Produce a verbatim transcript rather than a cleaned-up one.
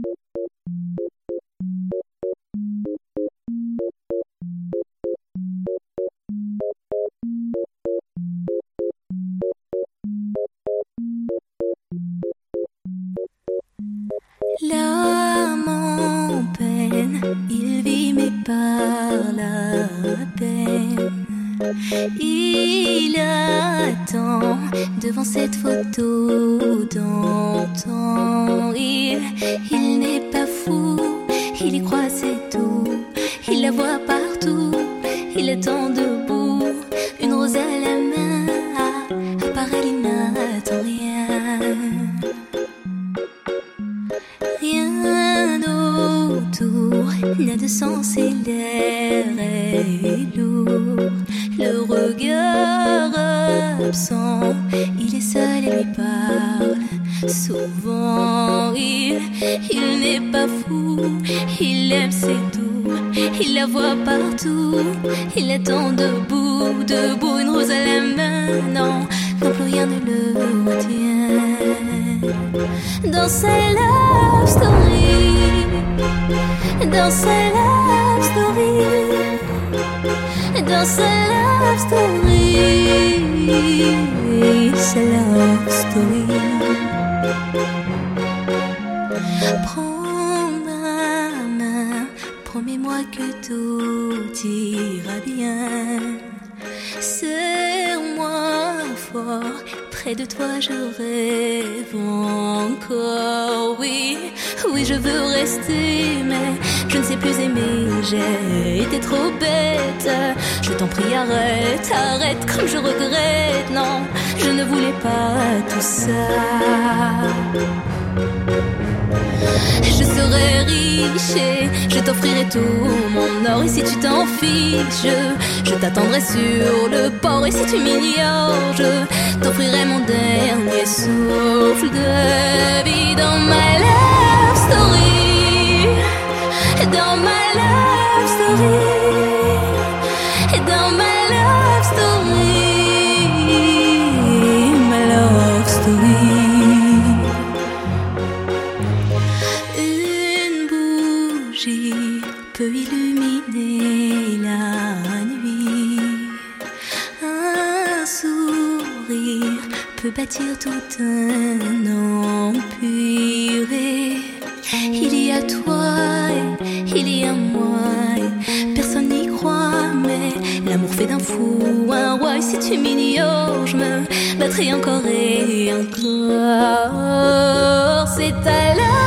L'âme en peine, il vit mais par la peine. Il attend devant cette photo d'antan. Il, il n'est pas fou, il y croit c'est tout. Il la voit partout, il attend debout. Une rose à la main, à part elle il n'attend rien. Rien autour n'a de sens et l'air est lourd. Le regard absent, il est seul et lui parle souvent. Il, il n'est pas fou, il aime c'est tout. Il la voit partout, il attend debout, debout, une rose à la main. Non, non plus rien ne le retient. Dans sa love story, dans sa love story, dans sa love story, sa love story. Prends ma main, promets-moi que tout ira bien. Serre-moi fort, près de toi je rêve encore. Oui, oui je veux rester, mais je ne sais plus aimer. J'ai été trop bête. Je t'en prie arrête, arrête comme je regrette. Non, je ne voulais pas tout ça. Je serai riche et je t'offrirai tout mon or. Et si tu t'en fiches, je, je t'attendrai sur le port. Et si tu m'ignores, je t'offrirai mon dernier souffle de vie. Dans ma love story, dans ma love story, dans ma love story, ma love story. Peut illuminer la nuit. Un sourire peut bâtir tout un empire. Et il y a toi et il y a moi. Et personne n'y croit, mais l'amour fait d'un fou un roi. Et si tu m'ignores, je me battrai encore et encore. C'est à la